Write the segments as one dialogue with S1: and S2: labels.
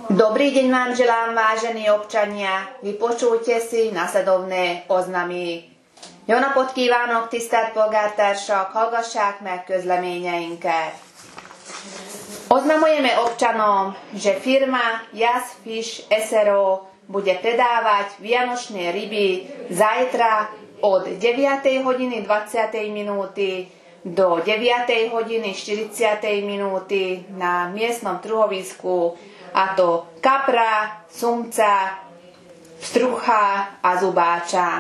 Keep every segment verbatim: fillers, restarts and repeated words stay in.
S1: Dobrý deň vám želám, vážení občania. Vypočujte si nasledovné oznamy. Jó napot kívánok, tisztelt polgártársak, hallgassák meg közleményeinket. Oznamujeme občanom, že firma Jas Fish es er o bude predávať vianočné ryby zajtra od deviatej hodiny dvadsiatej minúty do deviatej hodiny štyridsiatej minúty na miestnom trhovisku, a to kapra, sumca, pstrucha a zubáča.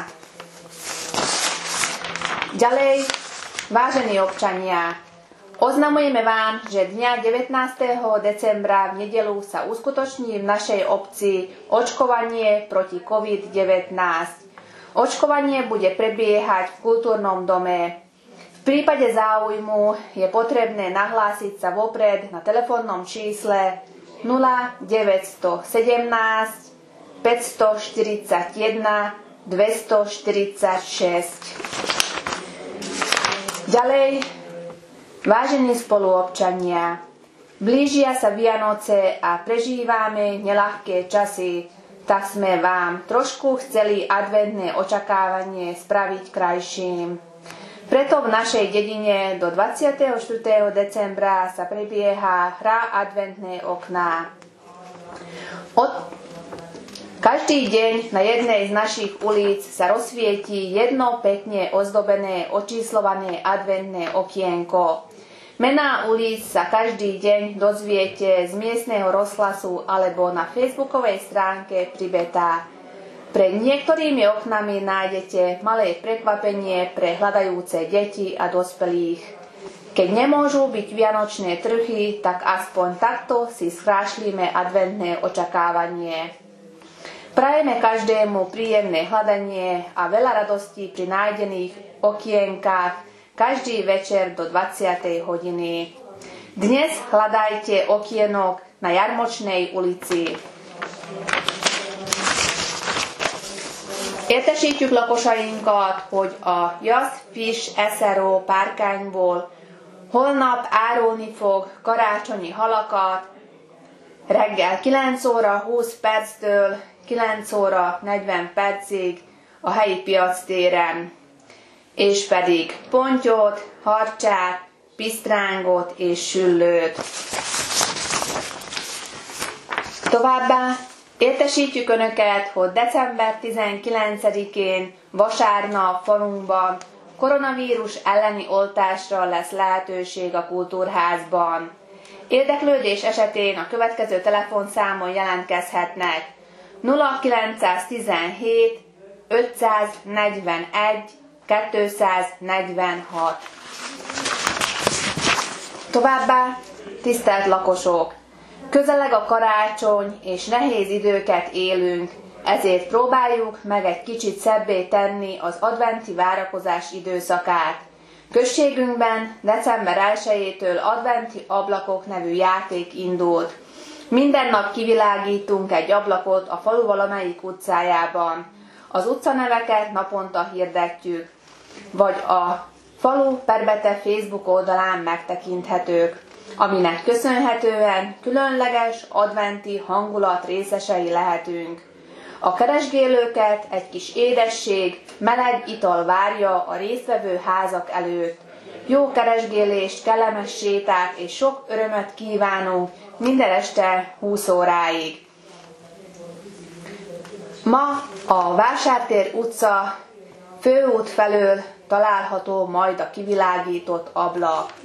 S1: Ďalej, vážení občania, oznamujeme vám, že dňa devätnásteho decembra v nedeľu sa uskutoční v našej obci očkovanie proti COVID devätnásť. Očkovanie bude prebiehať v kultúrnom dome. V prípade záujmu je potrebné nahlásiť sa vopred na telefónnom čísle nula deväť jedna sedem päť štyri jeden dva štyri šesť. Ďalej, vážení spoluobčania, blížia sa Vianoce a prežívame neľahké časy, tak sme vám trošku chceli adventné očakávanie spraviť krajším. Preto v našej dedine do dvadsiateho štvrtého decembra sa prebieha hra adventné okná. Od... Každý deň na jednej z našich ulic sa rozsvietí jedno pekne ozdobené očíslované adventné okienko. Mená ulic sa každý deň dozviete z miestneho rozhlasu alebo na facebookovej stránke Pribeta. Pred niektorými oknami nájdete malé prekvapenie pre hľadajúce deti a dospelých. Keď nemôžu byť vianočné trhy, tak aspoň takto si skrášlíme adventné očakávanie. Prajeme každému príjemné hľadanie a veľa radostí pri nájdených okienkách každý večer do dvadsiatej hodiny. Dnes hľadajte okienok na Jarmočnej ulici. Értesítjük lakosainkat, hogy a Jas Fish es er o párkányból holnap árulni fog karácsonyi halakat reggel kilenc óra húsz perctől kilenc óra negyven percig a helyi piactéren, és pedig pontyot, harcsát, pisztrángot és süllőt. Továbbá értesítjük Önöket, hogy december tizenkilencedikén vasárnap falunkban koronavírus elleni oltásra lesz lehetőség a kultúrházban. Érdeklődés esetén a következő telefonszámon jelentkezhetnek nulla kilencszáztizenhét ötszáznegyvenegy kétszáznegyvenhat. Továbbá, tisztelt lakosok! Közeleg a karácsony, és nehéz időket élünk, ezért próbáljuk meg egy kicsit szebbé tenni az adventi várakozás időszakát. Községünkben december elsejétől adventi ablakok nevű játék indult. Minden nap kivilágítunk egy ablakot a falu valamelyik utcájában. Az utcaneveket naponta hirdetjük, vagy a falu Perbete Facebook oldalán megtekinthetők, aminek köszönhetően különleges adventi hangulat részesei lehetünk. A keresgélőket egy kis édesség, meleg ital várja a résztvevő házak előtt. Jó keresgélést, kellemes sétát és sok örömöt kívánunk minden este húsz óráig. Ma a Vásártér utca főút felől található majd a kivilágított ablak.